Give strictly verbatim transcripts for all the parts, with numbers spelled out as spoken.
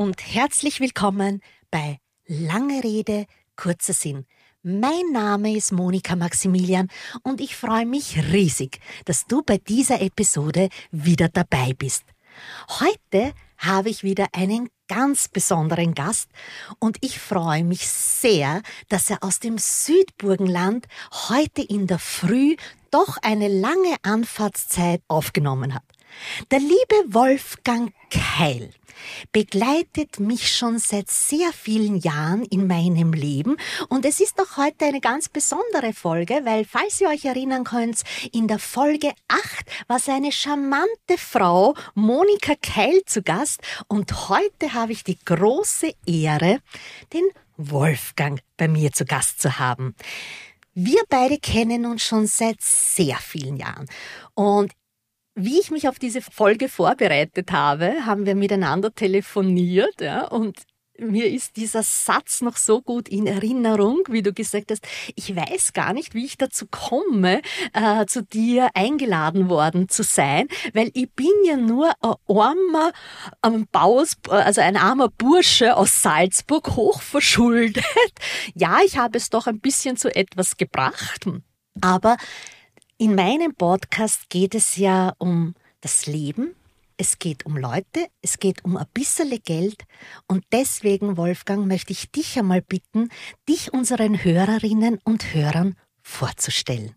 und herzlich willkommen bei Lange Rede, kurzer Sinn. Mein Name ist Monika Maximilian und ich freue mich riesig, dass du bei dieser Episode wieder dabei bist. Heute habe ich wieder einen ganz besonderen Gast und ich freue mich sehr, dass er aus dem Südburgenland heute in der Früh doch eine lange Anfahrtszeit aufgenommen hat. Der liebe Wolfgang Keil begleitet mich schon seit sehr vielen Jahren in meinem Leben und es ist doch heute eine ganz besondere Folge, weil, falls ihr euch erinnern könnt, in der Folge acht war seine charmante Frau Monika Keil zu Gast und heute habe ich die große Ehre, den Wolfgang bei mir zu Gast zu haben. Wir beide kennen uns schon seit sehr vielen Jahren und wie ich mich auf diese Folge vorbereitet habe, haben wir miteinander telefoniert, ja, und mir ist dieser Satz noch so gut in Erinnerung, wie du gesagt hast, ich weiß gar nicht, wie ich dazu komme, äh, zu dir eingeladen worden zu sein, weil ich bin ja nur ein armer, ein Baus, also ein armer Bursche aus Salzburg, hochverschuldet. Ja, ich habe es doch ein bisschen zu etwas gebracht, aber in meinem Podcast geht es ja um das Leben, es geht um Leute, es geht um ein bisschen Geld und deswegen, Wolfgang, möchte ich dich einmal bitten, dich unseren Hörerinnen und Hörern vorzustellen.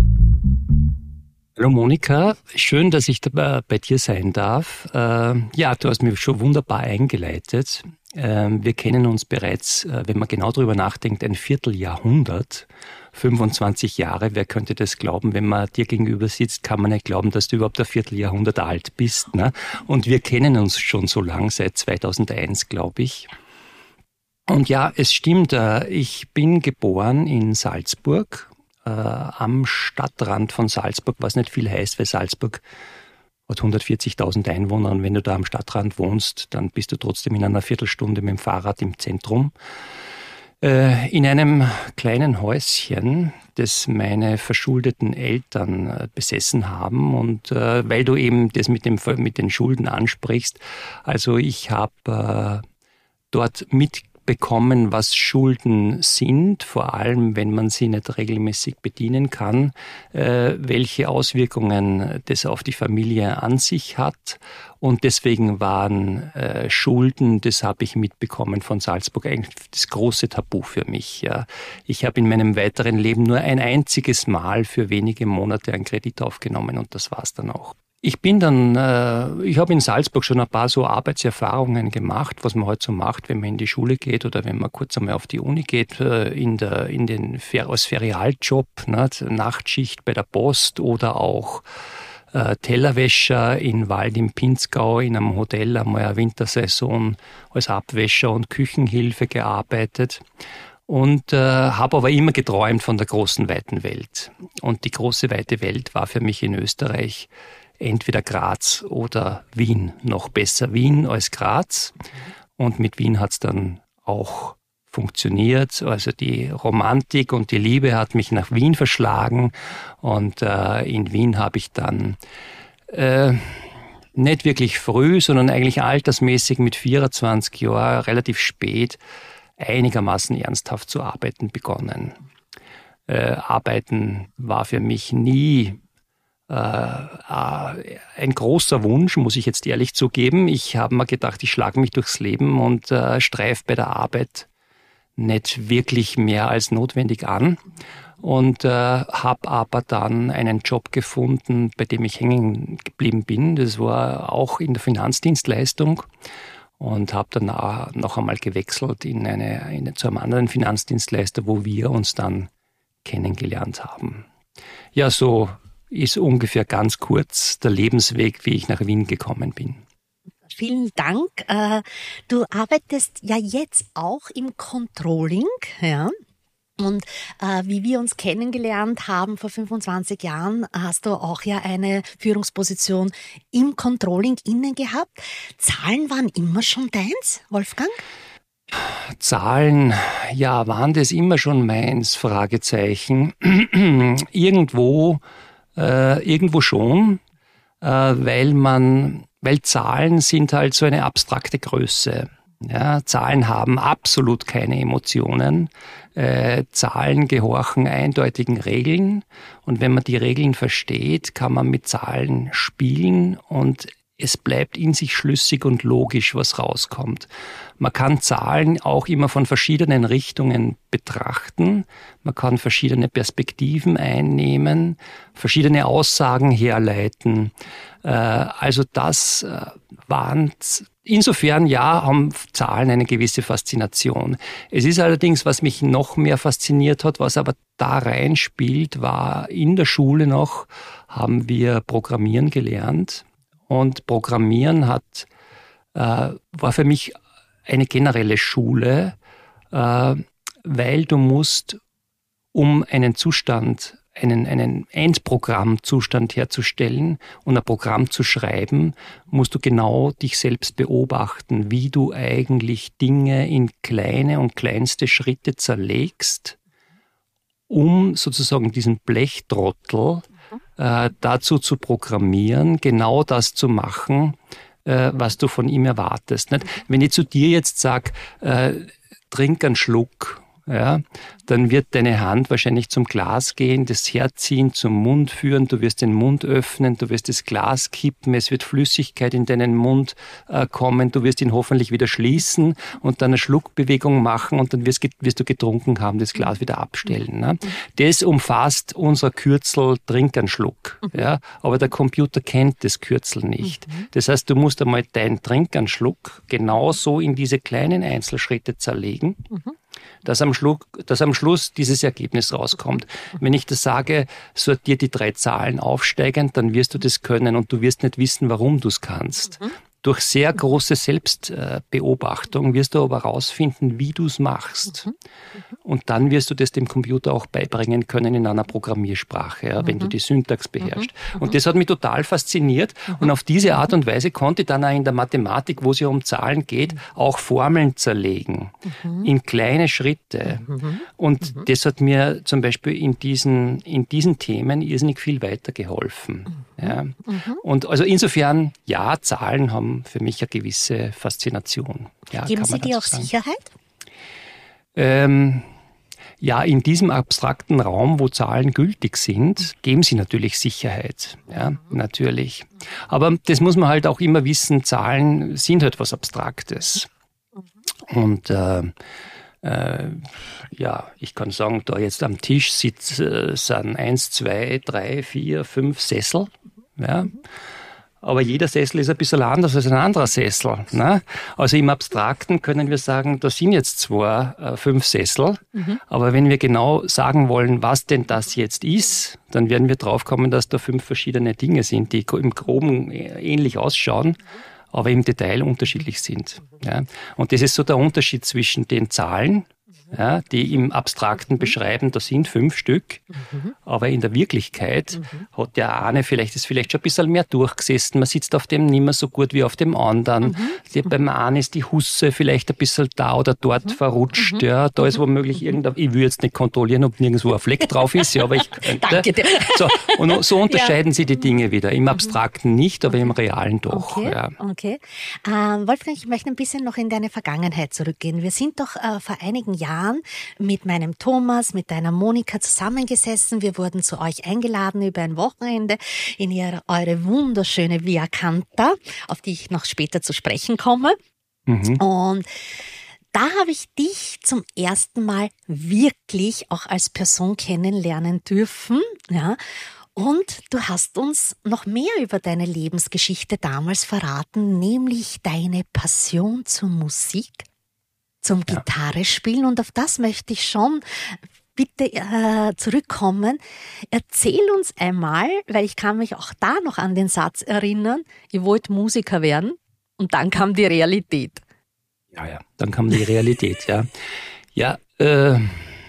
Hallo Monika, schön, dass ich bei dir sein darf. Ja, du hast mich schon wunderbar eingeleitet. Wir kennen uns bereits, wenn man genau darüber nachdenkt, ein Vierteljahrhundert. fünfundzwanzig Jahre, wer könnte das glauben? Wenn man dir gegenüber sitzt, kann man nicht glauben, dass du überhaupt ein Vierteljahrhundert alt bist. Ne? Und wir kennen uns schon so lang, seit zweitausendeins, glaube ich. Und ja, es stimmt, ich bin geboren in Salzburg, äh, am Stadtrand von Salzburg, was nicht viel heißt, weil Salzburg hat hundertvierzigtausend Einwohner und wenn du da am Stadtrand wohnst, dann bist du trotzdem in einer Viertelstunde mit dem Fahrrad im Zentrum. In einem kleinen Häuschen, das meine verschuldeten Eltern besessen haben und äh, weil du eben das mit, dem, mit den Schulden ansprichst, also ich habe äh, dort mitbekommen, was Schulden sind, vor allem wenn man sie nicht regelmäßig bedienen kann, äh, welche Auswirkungen das auf die Familie an sich hat. Und deswegen waren äh, Schulden, das habe ich mitbekommen von Salzburg, eigentlich das große Tabu für mich. Ja. Ich habe in meinem weiteren Leben nur ein einziges Mal für wenige Monate einen Kredit aufgenommen und das war's dann auch. Ich bin dann, äh, ich habe in Salzburg schon ein paar so Arbeitserfahrungen gemacht, was man halt so macht, wenn man in die Schule geht oder wenn man kurz einmal auf die Uni geht, äh, in der, in den als Ferialjob, ne, Nachtschicht bei der Post oder auch äh, Tellerwäscher in Wald im Pinzgau in einem Hotel einmal eine Wintersaison als Abwäscher und Küchenhilfe gearbeitet. Und äh, habe aber immer geträumt von der großen, weiten Welt. Und die große, weite Welt war für mich in Österreich entweder Graz oder Wien. Noch besser Wien als Graz. Und mit Wien hat es dann auch funktioniert. Also die Romantik und die Liebe hat mich nach Wien verschlagen. Und äh, in Wien habe ich dann äh, nicht wirklich früh, sondern eigentlich altersmäßig mit vierundzwanzig Jahren relativ spät einigermaßen ernsthaft zu arbeiten begonnen. Äh, arbeiten war für mich nie äh, äh, ein großer Wunsch, muss ich jetzt ehrlich zugeben. Ich habe mir gedacht, ich schlage mich durchs Leben und äh, streife bei der Arbeit nicht wirklich mehr als notwendig an. Und äh, habe aber dann einen Job gefunden, bei dem ich hängen geblieben bin. Das war auch in der Finanzdienstleistung. Und habe dann noch einmal gewechselt in eine, in, zu einem anderen Finanzdienstleister, wo wir uns dann kennengelernt haben. Ja, so ist ungefähr ganz kurz der Lebensweg, wie ich nach Wien gekommen bin. Vielen Dank. Du arbeitest ja jetzt auch im Controlling, ja? Und äh, wie wir uns kennengelernt haben vor fünfundzwanzig Jahren, hast du auch ja eine Führungsposition im Controlling innen gehabt. Zahlen waren immer schon deins, Wolfgang? Zahlen, ja, waren das immer schon meins? Fragezeichen. irgendwo, äh, irgendwo schon, äh, weil man, weil Zahlen sind halt so eine abstrakte Größe. Ja, Zahlen haben absolut keine Emotionen. Äh, Zahlen gehorchen eindeutigen Regeln. Und wenn man die Regeln versteht, kann man mit Zahlen spielen und es bleibt in sich schlüssig und logisch, was rauskommt. Man kann Zahlen auch immer von verschiedenen Richtungen betrachten. Man kann verschiedene Perspektiven einnehmen, verschiedene Aussagen herleiten. Also das waren, insofern ja, haben Zahlen eine gewisse Faszination. Es ist allerdings, was mich noch mehr fasziniert hat, was aber da reinspielt, war in der Schule noch, haben wir Programmieren gelernt. Und Programmieren hat, äh, war für mich eine generelle Schule, äh, weil du musst, um einen Zustand, einen, einen Endprogrammzustand herzustellen und ein Programm zu schreiben, musst du genau dich selbst beobachten, wie du eigentlich Dinge in kleine und kleinste Schritte zerlegst, um sozusagen diesen Blechtrottel Äh, dazu zu programmieren, genau das zu machen, äh, was du von ihm erwartest. Nicht? Wenn ich zu dir jetzt sage, äh, trink einen Schluck, ja, dann wird deine Hand wahrscheinlich zum Glas gehen, das herziehen, zum Mund führen, du wirst den Mund öffnen, du wirst das Glas kippen, es wird Flüssigkeit in deinen Mund äh, kommen, du wirst ihn hoffentlich wieder schließen und dann eine Schluckbewegung machen und dann wirst, wirst du getrunken haben, das Glas wieder abstellen. Ne? Das umfasst unser Kürzel, trink einen Schluck. Ja? Aber der Computer kennt das Kürzel nicht. Das heißt, du musst einmal deinen Trink einen Schluck genauso in diese kleinen Einzelschritte zerlegen, dass am, Schluck, dass am Schluss dieses Ergebnis rauskommt. Wenn ich das sage, sortier die drei Zahlen aufsteigend, dann wirst du das können und du wirst nicht wissen, warum du es kannst. Mhm. Durch sehr große Selbstbeobachtung wirst du aber herausfinden, wie du es machst. Mhm. Und dann wirst du das dem Computer auch beibringen können in einer Programmiersprache, ja, wenn mhm. du die Syntax beherrschst. Mhm. Und das hat mich total fasziniert. Mhm. Und auf diese Art und Weise konnte ich dann auch in der Mathematik, wo es ja um Zahlen geht, auch Formeln zerlegen mhm. in kleine Schritte. Mhm. Und mhm. das hat mir zum Beispiel in diesen, in diesen Themen irrsinnig viel weitergeholfen. Mhm. Ja. Mhm. Und also insofern, ja, Zahlen haben für mich eine gewisse Faszination. Ja, geben Sie dir auch sagen. Sicherheit? Ähm, ja, in diesem abstrakten Raum, wo Zahlen gültig sind, geben sie natürlich Sicherheit. Ja, natürlich. Aber das muss man halt auch immer wissen, Zahlen sind halt was Abstraktes. Und äh, äh, ja, ich kann sagen, da jetzt am Tisch sitzt, äh, sind eins, zwei, drei, vier, fünf Sessel. Ja. Aber jeder Sessel ist ein bisschen anders als ein anderer Sessel. Ne? Also im Abstrakten können wir sagen, da sind jetzt zwar äh, fünf Sessel, mhm. aber wenn wir genau sagen wollen, was denn das jetzt ist, dann werden wir draufkommen, dass da fünf verschiedene Dinge sind, die im Groben ähnlich ausschauen, aber im Detail unterschiedlich sind. Ja? Und das ist so der Unterschied zwischen den Zahlen, ja, die im Abstrakten beschreiben, da sind fünf Stück, mhm. aber in der Wirklichkeit mhm. hat der eine vielleicht, ist vielleicht schon ein bisschen mehr durchgesessen, man sitzt auf dem nicht mehr so gut wie auf dem anderen. Mhm. Die, beim einen ist die Husse vielleicht ein bisschen da oder dort mhm. verrutscht, mhm. ja, da ist womöglich irgendein, ich will jetzt nicht kontrollieren, ob nirgendwo ein Fleck drauf ist, ja, aber ich könnte. Danke dir. So, und so unterscheiden ja. sie die Dinge wieder, im Abstrakten nicht, aber im Realen doch. Okay, ja. okay. Ähm, Wolfgang, ich möchte ein bisschen noch in deine Vergangenheit zurückgehen. Wir sind doch äh, vor einigen Jahren mit meinem Thomas, mit deiner Monika zusammengesessen. Wir wurden zu euch eingeladen über ein Wochenende in ihre, eure wunderschöne Via Canta, auf die ich noch später zu sprechen komme. Mhm. Und da habe ich dich zum ersten Mal wirklich auch als Person kennenlernen dürfen, ja. Und du hast uns noch mehr über deine Lebensgeschichte damals verraten, nämlich deine Passion zur Musik, zum ja. Gitarre spielen, und auf das möchte ich schon bitte äh, zurückkommen. Erzähl uns einmal, weil ich kann mich auch da noch an den Satz erinnern, ihr wollt Musiker werden und dann kam die Realität. Ja, ja, dann kam die Realität, ja. Ja, äh,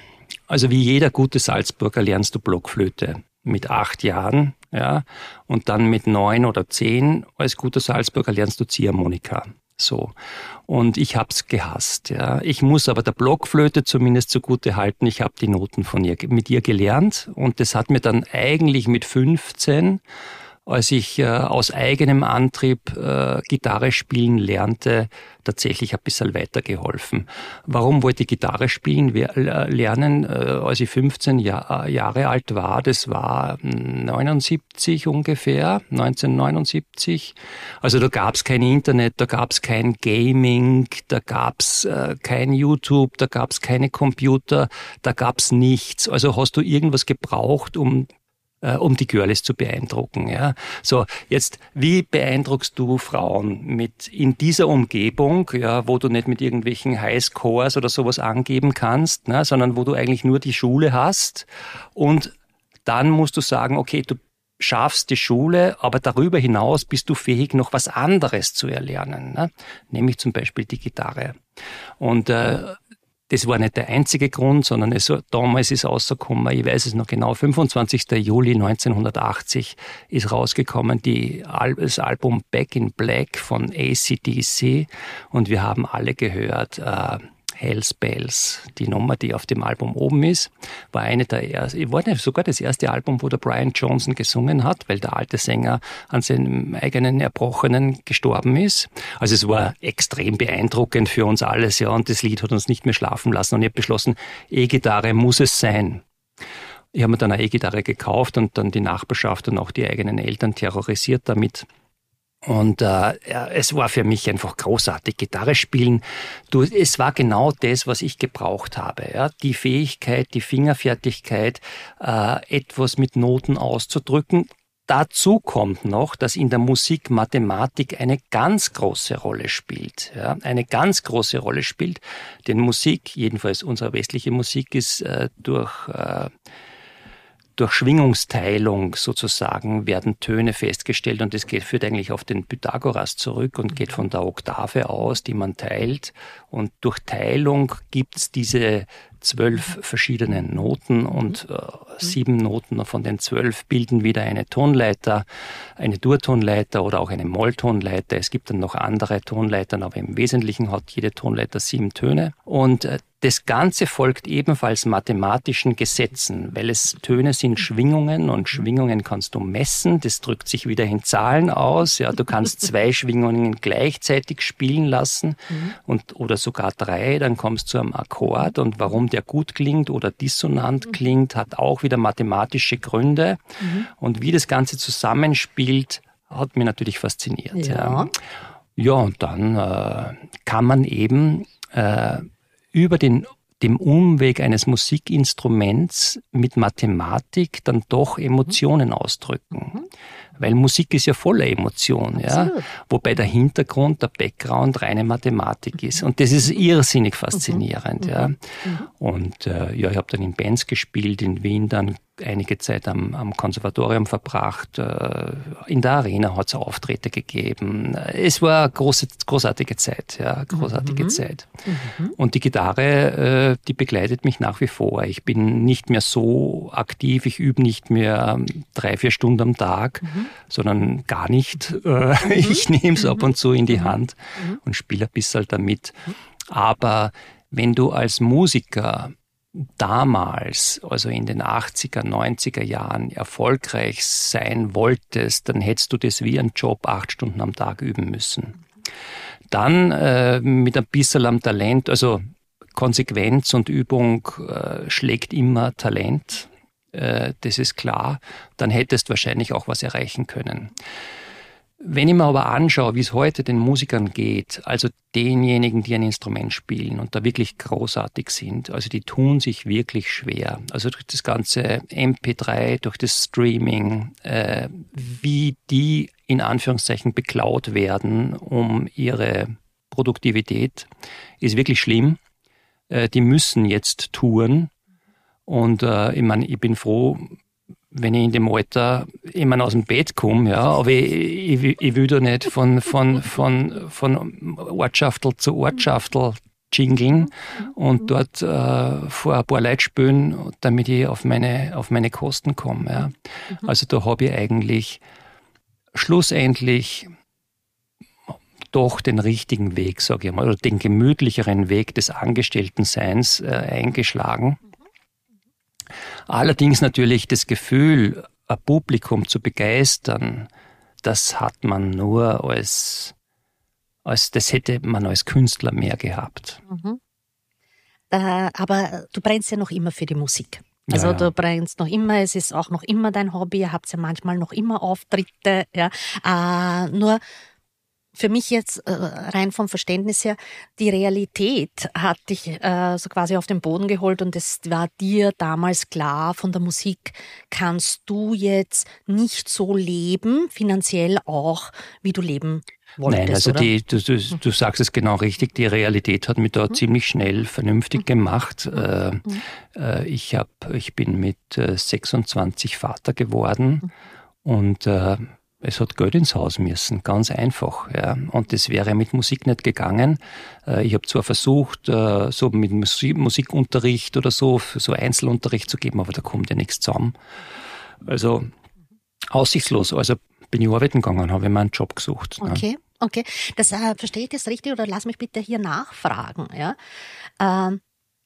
also wie jeder gute Salzburger lernst du Blockflöte mit acht Jahren, ja, und dann mit neun oder zehn als guter Salzburger lernst du Ziehharmonika. So. Und ich hab's gehasst, ja. Ich muss aber der Blockflöte zumindest zugute halten, ich habe die Noten von ihr, mit ihr gelernt, und das hat mir dann eigentlich mit fünfzehn als ich äh, aus eigenem Antrieb äh, Gitarre spielen lernte, tatsächlich ein bisschen weitergeholfen. Warum wollte ich Gitarre spielen lernen, äh, als ich fünfzehn Jahr, Jahre alt war? Das war neunundsiebzig ungefähr, neunzehnhundertneunundsiebzig. Also da gab's kein Internet, da gab's kein Gaming, da gab's äh, kein YouTube, da gab's keine Computer, da gab's nichts. Also hast du irgendwas gebraucht, um um die Girls zu beeindrucken. Ja. So, jetzt, wie beeindruckst du Frauen mit in dieser Umgebung, ja, wo du nicht mit irgendwelchen Highscores oder sowas angeben kannst, ne, sondern wo du eigentlich nur die Schule hast und dann musst du sagen, okay, du schaffst die Schule, aber darüber hinaus bist du fähig, noch was anderes zu erlernen, ne, nämlich zum Beispiel die Gitarre. Und äh, das war nicht der einzige Grund, sondern es, damals ist rausgekommen, ich weiß es noch genau, fünfundzwanzigster Juli neunzehnhundertachtzig ist rausgekommen die, das Album Back in Black von A C D C und wir haben alle gehört, äh, Hell's Bells, die Nummer, die auf dem Album oben ist, war eine der ersten, war sogar das erste Album, wo der Brian Johnson gesungen hat, weil der alte Sänger an seinem eigenen Erbrochenen gestorben ist. Also es war extrem beeindruckend für uns alles, ja, und das Lied hat uns nicht mehr schlafen lassen und ich habe beschlossen, E-Gitarre muss es sein. Ich habe mir dann eine E-Gitarre gekauft und dann die Nachbarschaft und auch die eigenen Eltern terrorisiert damit. Und äh, es war für mich einfach großartig, Gitarre spielen. Du, es war genau das, was ich gebraucht habe. Ja? Die Fähigkeit, die Fingerfertigkeit, äh, etwas mit Noten auszudrücken. Dazu kommt noch, dass in der Musik Mathematik eine ganz große Rolle spielt. Ja? Eine ganz große Rolle spielt. Denn Musik, jedenfalls unsere westliche Musik, ist äh, durch... Äh, Durch Schwingungsteilung sozusagen werden Töne festgestellt und das geht, führt eigentlich auf den Pythagoras zurück und geht von der Oktave aus, die man teilt. Und durch Teilung gibt's diese zwölf verschiedenen Noten und äh, sieben Noten von den zwölf bilden wieder eine Tonleiter, eine Durtonleiter oder auch eine Molltonleiter. Es gibt dann noch andere Tonleitern, aber im Wesentlichen hat jede Tonleiter sieben Töne. Und äh, das Ganze folgt ebenfalls mathematischen Gesetzen, weil es Töne sind Schwingungen und Schwingungen kannst du messen. Das drückt sich wieder in Zahlen aus. Ja, du kannst zwei Schwingungen gleichzeitig spielen lassen und oder sogar drei, dann kommst du zu einem Akkord und warum der gut klingt oder dissonant klingt, hat auch wieder mathematische Gründe. Mhm. Und wie das Ganze zusammenspielt, hat mich natürlich fasziniert. Ja, ja. Ja, und dann äh, kann man eben äh, über den dem Umweg eines Musikinstruments mit Mathematik dann doch Emotionen ausdrücken. Mhm. Weil Musik ist ja voller Emotion, ja. Wobei der Hintergrund, der Background reine Mathematik ist. Und das ist irrsinnig faszinierend, mhm. ja. Mhm. Und äh, ja, ich habe dann in Bands gespielt, in Wien dann einige Zeit am, am Konservatorium verbracht. Äh, in der Arena hat es Auftritte gegeben. Es war eine große, großartige Zeit, ja, großartige mhm. Zeit. Mhm. Und die Gitarre, äh, die begleitet mich nach wie vor. Ich bin nicht mehr so aktiv, ich übe nicht mehr drei, vier Stunden am Tag, mhm. sondern gar nicht. Äh, mhm. Ich nehme es ab und zu in die Hand mhm. und spiele ein bisschen damit. Aber wenn du als Musiker damals, also in den achtziger, neunziger Jahren erfolgreich sein wolltest, dann hättest du das wie einen Job acht Stunden am Tag üben müssen. Dann äh, mit ein bisschen am Talent, also Konsequenz und Übung äh, schlägt immer Talent, äh, das ist klar, dann hättest du wahrscheinlich auch was erreichen können. Wenn ich mir aber anschaue, wie es heute den Musikern geht, also denjenigen, die ein Instrument spielen und da wirklich großartig sind, also die tun sich wirklich schwer. Also durch das ganze M P drei, durch das Streaming, äh, wie die in Anführungszeichen beklaut werden um ihre Produktivität, ist wirklich schlimm. Äh, die müssen jetzt touren und äh, ich meine, ich bin froh, wenn ich in dem Alter immer aus dem Bett komme, ja, aber ich, ich, ich will da nicht von, von, von, von Ortschaftel zu Ortschaftel jingeln und dort äh, vor ein paar Leute spielen, damit ich auf meine, auf meine Kosten komme. Ja. Also da habe ich eigentlich schlussendlich doch den richtigen Weg, sage ich mal, oder den gemütlicheren Weg des Angestelltenseins äh, eingeschlagen. Allerdings natürlich das Gefühl, ein Publikum zu begeistern, das hat man nur als, als das hätte man als Künstler mehr gehabt. Mhm. Äh, aber du brennst ja noch immer für die Musik. Also ja, ja. du brennst noch immer, es ist auch noch immer dein Hobby, ihr habt ja manchmal noch immer Auftritte. Ja. Äh, nur für mich jetzt äh, rein vom Verständnis her, die Realität hat dich äh, so quasi auf den Boden geholt und es war dir damals klar, von der Musik kannst du jetzt nicht so leben, finanziell auch, wie du leben wolltest. Nein, also oder? Die, du, du, du sagst es genau richtig, die Realität hat mich da mhm. ziemlich schnell vernünftig mhm. gemacht. Äh, mhm. äh, ich, hab, ich bin mit äh, sechsundzwanzig Vater geworden mhm. und äh, es hat Geld ins Haus müssen, ganz einfach. Ja. Und das wäre mit Musik nicht gegangen. Ich habe zwar versucht, so mit Musikunterricht oder so, so Einzelunterricht zu geben, aber da kommt ja nichts zusammen. Also aussichtslos. Also bin ich arbeiten gegangen, habe ich mir einen Job gesucht. Okay, ne? okay. Das äh, verstehe ich das richtig oder lass mich bitte hier nachfragen. Ja? Ähm,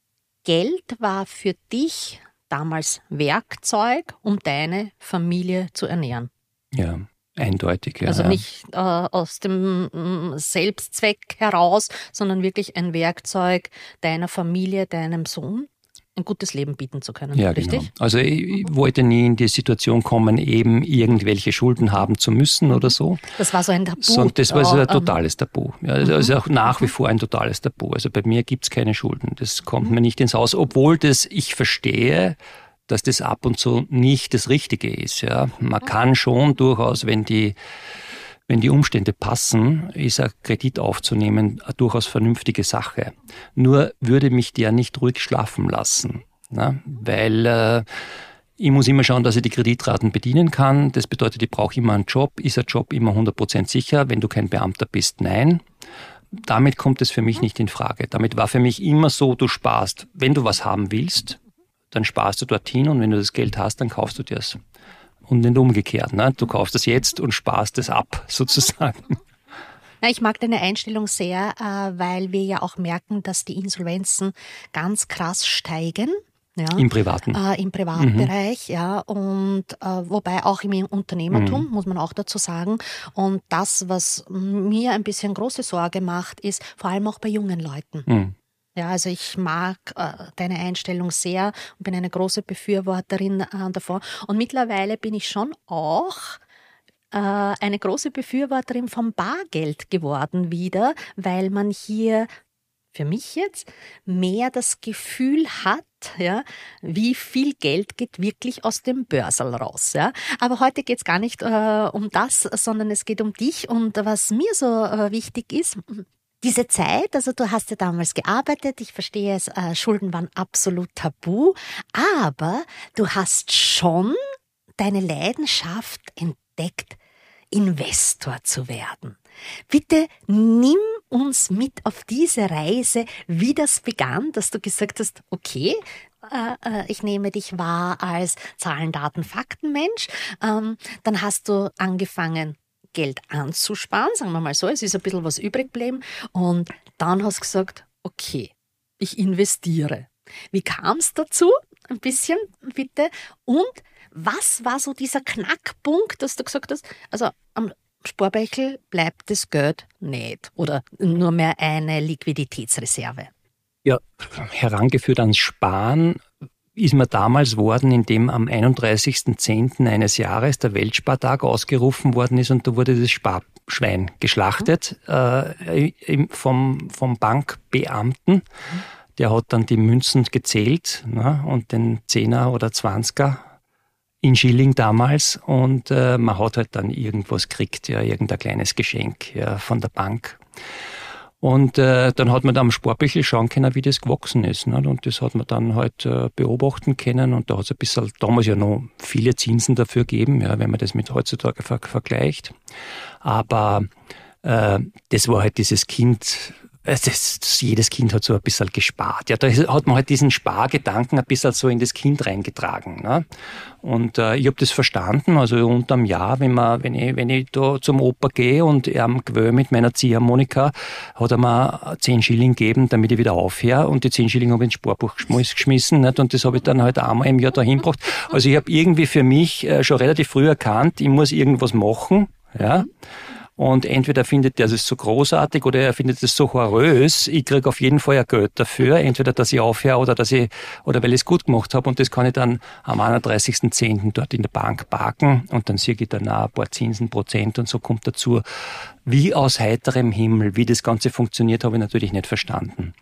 Geld war für dich damals Werkzeug, um deine Familie zu ernähren. Ja. Eindeutig, ja. Also nicht äh, aus dem äh, Selbstzweck heraus, sondern wirklich ein Werkzeug deiner Familie, deinem Sohn, ein gutes Leben bieten zu können. Ja, richtig? Genau. Also ich, ich wollte nie in die Situation kommen, eben irgendwelche Schulden haben zu müssen oder so. Das war so ein Tabu. So, das war so ein äh, totales Tabu. Ja, das ist auch nach wie vor ein totales Tabu. Also bei mir gibt es keine Schulden. Das kommt mir nicht ins Haus, obwohl das ich verstehe, dass das ab und zu nicht das Richtige ist. Ja. Man kann schon durchaus, wenn die, wenn die Umstände passen, ist ein Kredit aufzunehmen eine durchaus vernünftige Sache. Nur würde mich der nicht ruhig schlafen lassen, ne? Weil äh, ich muss immer schauen, dass ich die Kreditraten bedienen kann. Das bedeutet, ich brauche immer einen Job. Ist ein Job immer hundert Prozent sicher? Wenn du kein Beamter bist, nein. Damit kommt es für mich nicht in Frage. Damit war für mich immer so, du sparst. Wenn du was haben willst, dann sparst du dorthin und wenn du das Geld hast, dann kaufst du dir es. Und nicht umgekehrt. Ne? Du kaufst es jetzt und sparst es ab, sozusagen. Ja, ich mag deine Einstellung sehr, weil wir ja auch merken, dass die Insolvenzen ganz krass steigen. Ja, Im Privaten. Äh, Im Privatbereich, mhm. ja. Und äh, wobei auch im Unternehmertum, mhm. muss man auch dazu sagen. Und das, was mir ein bisschen große Sorge macht, ist vor allem auch bei jungen Leuten. Mhm. Ja, also ich mag äh, deine Einstellung sehr und bin eine große Befürworterin äh, davon. Und mittlerweile bin ich schon auch äh, eine große Befürworterin vom Bargeld geworden wieder, weil man hier für mich jetzt mehr das Gefühl hat, ja, wie viel Geld geht wirklich aus dem Börserl raus. Ja. Aber heute geht es gar nicht äh, um das, sondern es geht um dich. Und was mir so äh, wichtig ist, diese Zeit, also du hast ja damals gearbeitet, ich verstehe es, äh, Schulden waren absolut tabu, aber du hast schon deine Leidenschaft entdeckt, Investor zu werden. Bitte nimm uns mit auf diese Reise, wie das begann, dass du gesagt hast, okay, äh, äh, ich nehme dich wahr als Zahlen, Daten, Fakten-Mensch. Ähm, dann hast du angefangen, Geld anzusparen, sagen wir mal so, es ist ein bisschen was übrig geblieben und dann hast du gesagt, okay, ich investiere. Wie kam es dazu? Ein bisschen, bitte. Und was war so dieser Knackpunkt, dass du gesagt hast, also am Sparbeichel bleibt das Geld nicht oder nur mehr eine Liquiditätsreserve? Ja, herangeführt ans Sparen ist mir damals worden, indem am einunddreißigsten zehnten eines Jahres der Weltspartag ausgerufen worden ist und da wurde das Sparschwein geschlachtet mhm. äh, vom, vom Bankbeamten. Mhm. Der hat dann die Münzen gezählt, ne, und den Zehner oder Zwanziger in Schilling damals und äh, man hat halt dann irgendwas gekriegt, ja, irgendein kleines Geschenk, ja, von der Bank. Und äh, dann hat man da am Sparbüchel schauen können, wie das gewachsen ist. Ne? Und das hat man dann halt äh, beobachten können. Und da hat es ein bisschen, damals ja noch viele Zinsen dafür gegeben, ja, wenn man das mit heutzutage ver- vergleicht. Aber äh, das war halt dieses Kind, das, das, jedes Kind hat so ein bisschen gespart. Ja, da hat man halt diesen Spargedanken ein bisschen so in das Kind reingetragen. Ne? Und äh, ich habe das verstanden, also unterm Jahr, wenn, man, wenn, ich, wenn ich da zum Opa gehe und er am Gewöhn mit meiner Ziehharmonika, hat er mir zehn Schilling gegeben, damit ich wieder aufhöre. Und die zehn Schilling habe ich ins Sparbuch geschmissen. Nicht? Und das habe ich dann halt einmal im Jahr dahin gebracht. Also ich habe irgendwie für mich äh, schon relativ früh erkannt, ich muss irgendwas machen. Ja. Und entweder findet er es so großartig oder er findet es so horrös. Ich kriege auf jeden Fall ein Geld dafür. Entweder, dass ich aufhöre oder dass ich, oder weil ich es gut gemacht habe. Und das kann ich dann am einunddreißigsten zehnten dort in der Bank parken. Und dann sehe ich dann auch ein paar Zinsen, Prozent und so kommt dazu. Wie aus heiterem Himmel, wie das Ganze funktioniert, habe ich natürlich nicht verstanden.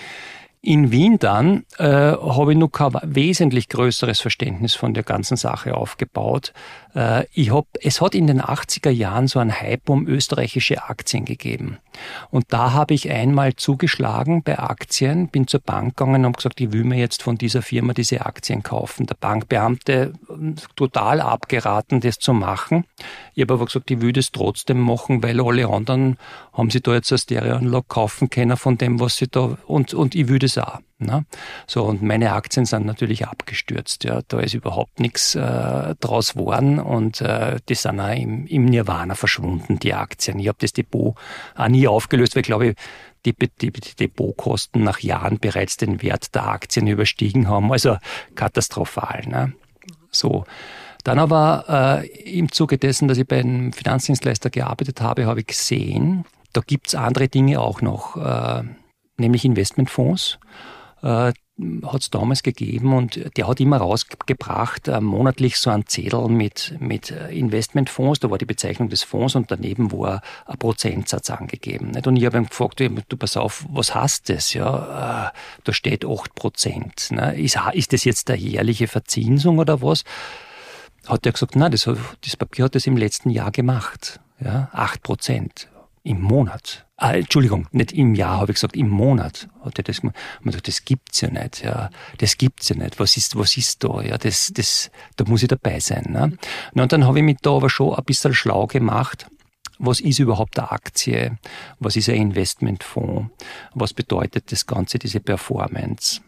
In Wien dann äh, habe ich noch kein wesentlich größeres Verständnis von der ganzen Sache aufgebaut. Äh, ich hab, es hat in den achtziger Jahren so einen Hype um österreichische Aktien gegeben. Und da habe ich einmal zugeschlagen bei Aktien, bin zur Bank gegangen und habe gesagt, ich will mir jetzt von dieser Firma diese Aktien kaufen. Der Bankbeamte total abgeraten, das zu machen. Ich habe aber gesagt, ich will das trotzdem machen, weil alle anderen haben sich da jetzt eine Stereoanlage kaufen können von dem, was sie da, und, und ich will das auch. Ne? So, und meine Aktien sind natürlich abgestürzt. Ja, da ist überhaupt nichts äh, draus geworden und äh, die sind auch im, im Nirvana verschwunden, die Aktien. Ich habe das Depot auch nie aufgelöst, weil, glaube ich, die, die, die Depotkosten nach Jahren bereits den Wert der Aktien überstiegen haben. Also katastrophal. Ne? So. Dann aber äh, im Zuge dessen, dass ich bei einem Finanzdienstleister gearbeitet habe, habe ich gesehen, da gibt's andere Dinge auch noch, äh, nämlich Investmentfonds. Äh, hat es damals gegeben und der hat immer rausgebracht, äh, monatlich so ein Zettel mit, mit Investmentfonds, da war die Bezeichnung des Fonds und daneben war ein Prozentsatz angegeben. Nicht? Und ich habe ihm gefragt, du pass auf, was heißt das? Ja, äh, da steht acht Prozent. Ne? Ist, ist das jetzt eine jährliche Verzinsung oder was? Hat er gesagt, nein, das, das Papier hat das im letzten Jahr gemacht. Ja, acht Prozent im Monat. Ah, Entschuldigung, nicht im Jahr, habe ich gesagt, im Monat hat er das gemacht. Man sagt, das gibt's ja nicht, ja, das gibt's ja nicht. Was ist, was ist da, ja, das, das, da muss ich dabei sein, ne? Na, und dann habe ich mich da aber schon ein bisschen schlau gemacht. Was ist überhaupt eine Aktie? Was ist ein Investmentfonds? Was bedeutet das Ganze, diese Performance?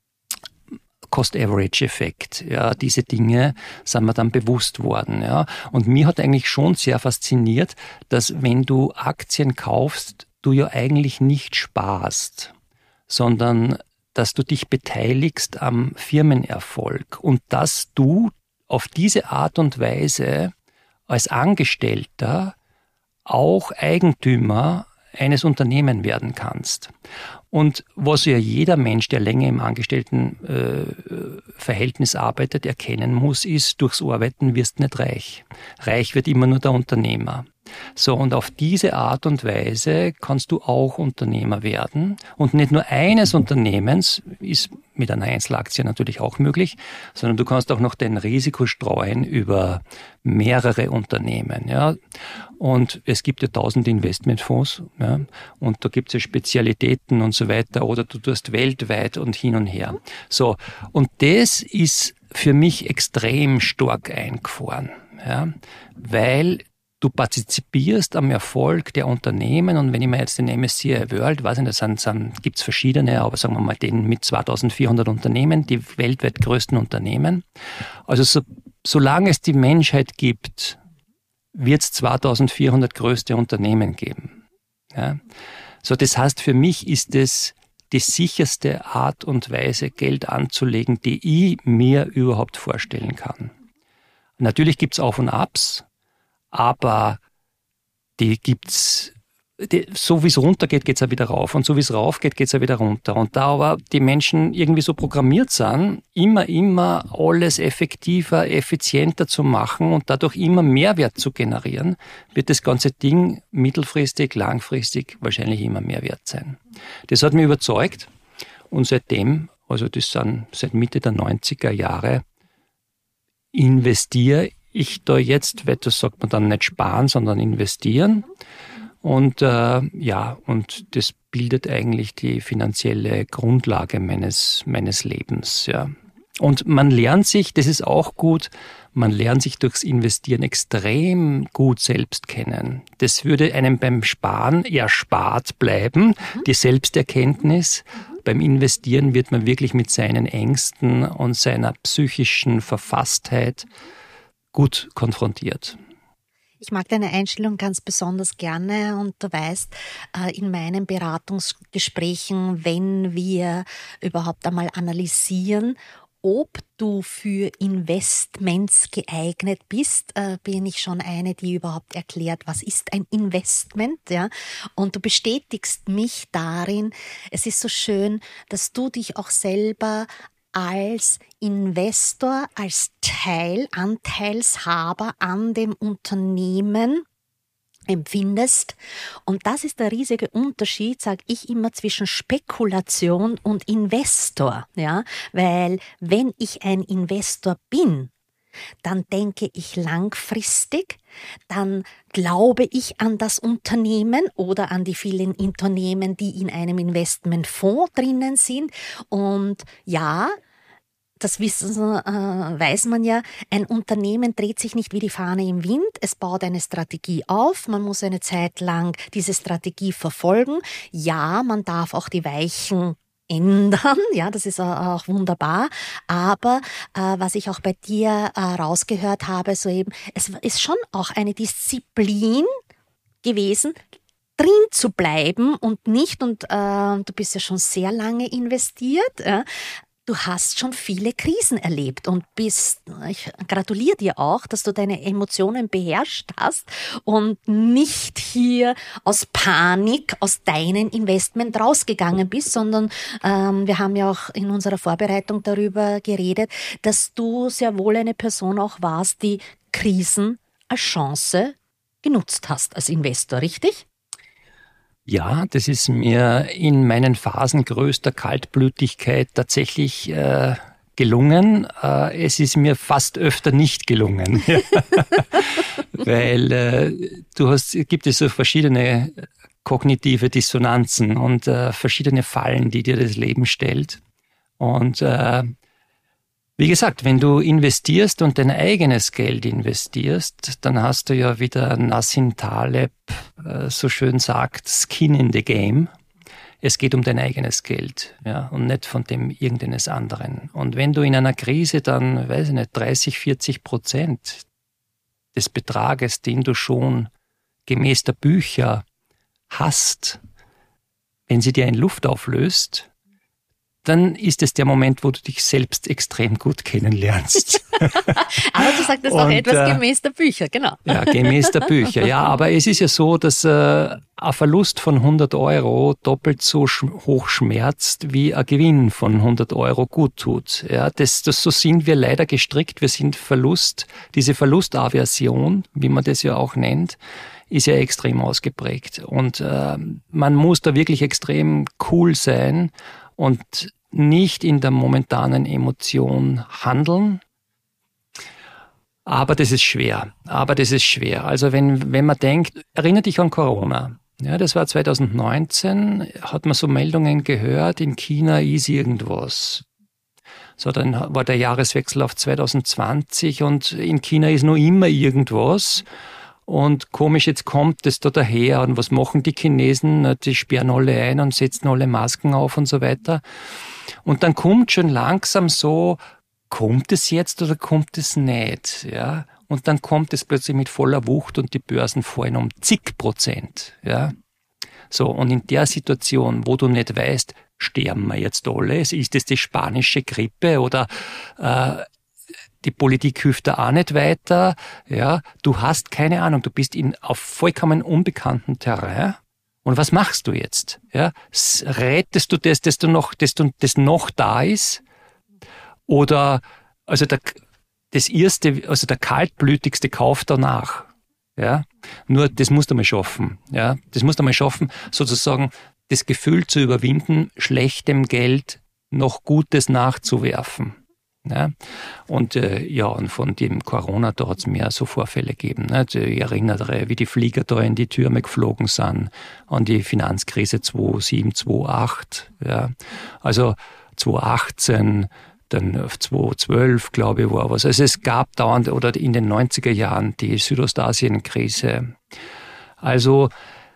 Cost-Average-Effekt, ja, diese Dinge sind mir dann bewusst worden, ja. Und mir hat eigentlich schon sehr fasziniert, dass wenn du Aktien kaufst, du ja eigentlich nicht sparst, sondern dass du dich beteiligst am Firmenerfolg und dass du auf diese Art und Weise als Angestellter auch Eigentümer eines Unternehmens werden kannst. Und was ja jeder Mensch, der länger im Angestelltenverhältnis äh, arbeitet, erkennen muss, ist, durchs Arbeiten wirst du nicht reich. Reich wird immer nur der Unternehmer. So, und auf diese Art und Weise kannst du auch Unternehmer werden. Und nicht nur eines Unternehmens, ist mit einer Einzelaktie natürlich auch möglich, sondern du kannst auch noch dein Risiko streuen über mehrere Unternehmen. Ja. Und es gibt ja tausend Investmentfonds, ja, und da gibt es ja Spezialitäten und so weiter, oder du tust weltweit und hin und her. So, und das ist für mich extrem stark eingefahren, ja, weil du partizipierst am Erfolg der Unternehmen, und wenn ich mir jetzt den M S C I World, weiß ich nicht, das sind, gibt's verschiedene, aber sagen wir mal den mit zweitausendvierhundert Unternehmen, die weltweit größten Unternehmen. Also so, solange es die Menschheit gibt, wird es zweitausendvierhundert größte Unternehmen geben. Ja? So, das heißt, für mich ist es die sicherste Art und Weise, Geld anzulegen, die ich mir überhaupt vorstellen kann. Natürlich gibt's Auf und Abs, aber die gibt's, die, so wie es runtergeht, geht's auch wieder rauf, und so wie es rauf geht, geht's auch wieder runter. Und da aber die Menschen irgendwie so programmiert sind, immer, immer alles effektiver, effizienter zu machen und dadurch immer Mehrwert zu generieren, wird das ganze Ding mittelfristig, langfristig wahrscheinlich immer mehr wert sein. Das hat mich überzeugt, und seitdem, also das sind seit Mitte der neunziger Jahre, investiere ich da jetzt, weil das sagt man dann nicht sparen, sondern investieren. Und äh, ja, und das bildet eigentlich die finanzielle Grundlage meines meines Lebens. Ja. Und man lernt sich, das ist auch gut, man lernt sich durchs Investieren extrem gut selbst kennen. Das würde einem beim Sparen erspart bleiben, mhm. die Selbsterkenntnis. Mhm. Beim Investieren wird man wirklich mit seinen Ängsten und seiner psychischen Verfasstheit gut konfrontiert. Ich mag deine Einstellung ganz besonders gerne und du weißt, in meinen Beratungsgesprächen, wenn wir überhaupt einmal analysieren, ob du für Investments geeignet bist, bin ich schon eine, die überhaupt erklärt, was ist ein Investment, ja? Und du bestätigst mich darin. Es ist so schön, dass du dich auch selber als Investor, als Teil, Anteilshaber an dem Unternehmen empfindest. Und das ist der riesige Unterschied, sage ich immer, zwischen Spekulation und Investor. Ja? Weil wenn ich ein Investor bin, dann denke ich langfristig, dann glaube ich an das Unternehmen oder an die vielen Unternehmen, die in einem Investmentfonds drinnen sind. Und ja, das wissen, äh, weiß man ja, ein Unternehmen dreht sich nicht wie die Fahne im Wind. Es baut eine Strategie auf. Man muss eine Zeit lang diese Strategie verfolgen. Ja, man darf auch die Weichen ändern, ja, das ist auch wunderbar, aber äh, was ich auch bei dir äh, rausgehört habe, so eben, es ist schon auch eine Disziplin gewesen, drin zu bleiben und nicht, und äh, du bist ja schon sehr lange investiert, ja, du hast schon viele Krisen erlebt und bist, ich gratuliere dir auch, dass du deine Emotionen beherrscht hast und nicht hier aus Panik aus deinem Investment rausgegangen bist, sondern ähm, wir haben ja auch in unserer Vorbereitung darüber geredet, dass du sehr wohl eine Person auch warst, die Krisen als Chance genutzt hast als Investor, richtig? Ja, das ist mir in meinen Phasen größter Kaltblütigkeit tatsächlich äh, gelungen. Äh, es ist mir fast öfter nicht gelungen, weil äh, du hast, gibt es so verschiedene kognitive Dissonanzen und äh, verschiedene Fallen, die dir das Leben stellt. Und äh, wie gesagt, wenn du investierst und dein eigenes Geld investierst, dann hast du ja, wie der Nassim Taleb äh, so schön sagt, Skin in the Game. Es geht um dein eigenes Geld, ja, und nicht von dem irgendeines anderen. Und wenn du in einer Krise dann, weiß ich nicht, dreißig, vierzig Prozent des Betrages, den du schon gemäß der Bücher hast, wenn sie dir in Luft auflöst, dann ist es der Moment, wo du dich selbst extrem gut kennenlernst. Aber du sagst das auch etwas äh, gemäß der Bücher, genau. Ja, gemäß der Bücher. Ja, aber es ist ja so, dass äh, ein Verlust von hundert Euro doppelt so sch- hoch schmerzt, wie ein Gewinn von hundert Euro gut tut. Ja, das, das, so sind wir leider gestrickt. Wir sind Verlust, diese Verlustaversion, wie man das ja auch nennt, ist ja extrem ausgeprägt. Und äh, man muss da wirklich extrem cool sein und nicht in der momentanen Emotion handeln. Aber das ist schwer. Aber das ist schwer. Also wenn, wenn man denkt, erinnere dich an Corona. Ja, das war zwanzig neunzehn, hat man so Meldungen gehört, in China ist irgendwas. So, dann war der Jahreswechsel auf zwanzig zwanzig und in China ist noch immer irgendwas. Und komisch, jetzt kommt das da daher. Und was machen die Chinesen? Die sperren alle ein und setzen alle Masken auf und so weiter. Und dann kommt schon langsam so, kommt es jetzt oder kommt es nicht? Ja? Und dann kommt es plötzlich mit voller Wucht und die Börsen fallen um zig Prozent. Ja? So, und in der Situation, wo du nicht weißt, sterben wir jetzt alle? Ist das die spanische Grippe oder äh, die Politik hilft da auch nicht weiter, ja, du hast keine Ahnung, du bist in, auf vollkommen unbekanntem Terrain. Und was machst du jetzt? Ja, rettest du das, das du noch, das, du, das noch da ist? Oder, also der, das erste, also der kaltblütigste Kauf danach. Ja, nur das musst du mal schaffen. Ja, das musst du mal schaffen, sozusagen das Gefühl zu überwinden, schlechtem Geld noch Gutes nachzuwerfen. Ja, und äh, ja, und von dem Corona, da hat es mehr so Vorfälle gegeben. Ne? Ich erinnere, wie die Flieger da in die Türme geflogen sind, an die Finanzkrise zweitausendsieben, zweitausendacht. Ja. Also zweitausendachtzehn, dann auf zweitausendzwölf, glaube ich, war was. Also es gab dauernd, oder in den neunziger Jahren, die Südostasien-Krise. Also